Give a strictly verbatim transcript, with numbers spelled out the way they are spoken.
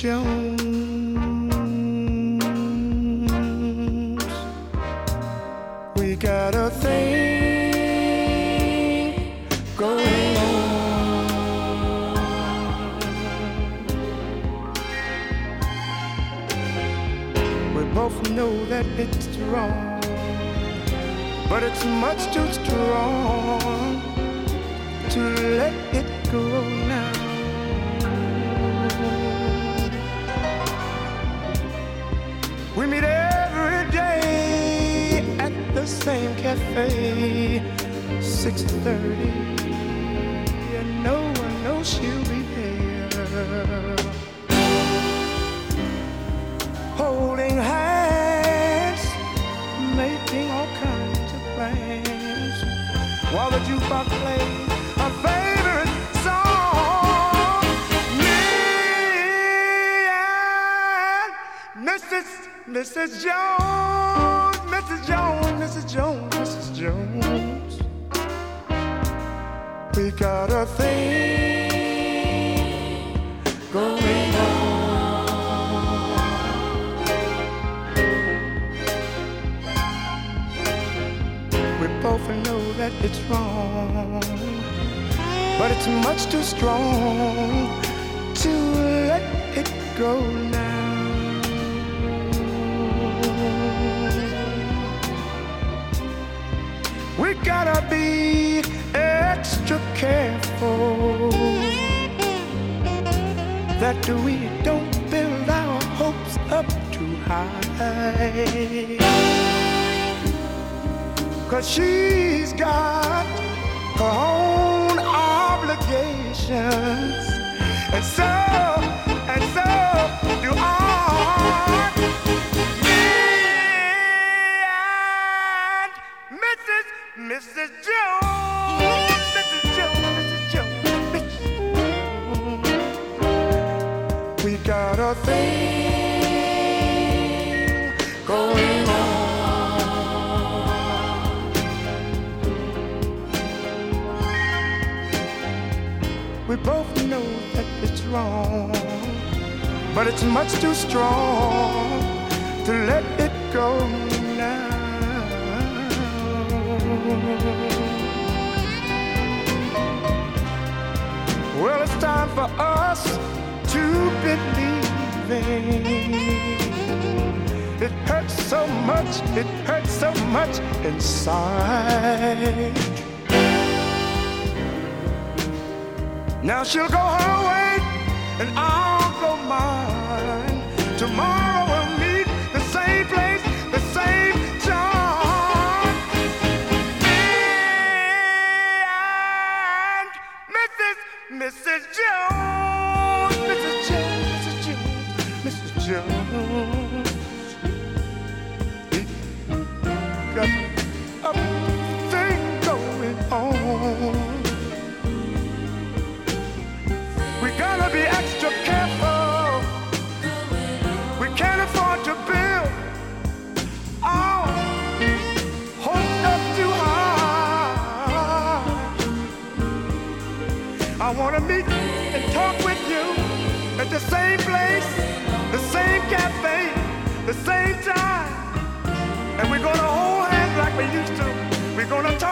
Jones. We got a thing going on. We both know that it's wrong, but it's much too strong to let it go now. We meet every day at the same cafe, six thirty, and no one knows she'll be there. Holding hands, making all kinds of plans, while the jukebox plays our favorite song. Me and Missus Missus Jones, Missus Jones, Missus Jones, Missus Jones. We got a thing going on. We both know that it's wrong, but it's much too strong to let it go now. We gotta be extra careful that we don't build our hopes up too high, 'cause she's got her own obligations, and so, and so do I. Missus Jones, Missus Jones, Missus Jones, Missus Jones. We got a thing going on. We both know that it's wrong, but it's much too strong to let it go now. Well, it's time for us to believe. It hurts so much, it hurts so much inside. Now she'll go her way and I'll go mine. Tomorrow we'll meet the same place, the same time. Missus Jones, Missus Jones, Missus Jones, Missus Jones. We got a thing going on. We gotta be extra careful. We can't afford to build our hopes up too high. I want to meet and talk with you at the same place, the same cafe, the same time. And we're going to hold hands like we used to. We're going to talk.